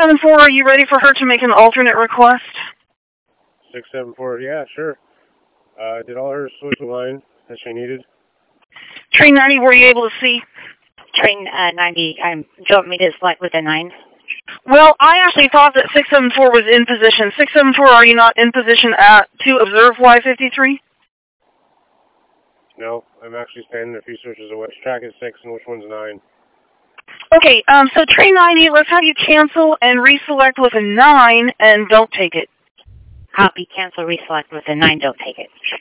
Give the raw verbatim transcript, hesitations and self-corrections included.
seven four, are you ready for her to make an alternate request? six seven four, yeah, sure. Uh, did all her switch the line that she needed? Train ninety, were you able to see? Train uh, ninety, um, do you want me to select with a nine? Well, I actually thought that six seven four was in position. six seven four, are you not in position at to observe Y fifty-three? No, I'm actually standing a few switches away. Which track is six and which one's nine? Okay, um, so train ninety, let's have you cancel and reselect with a nine and don't take it. Copy, cancel, reselect with a nine, don't take it.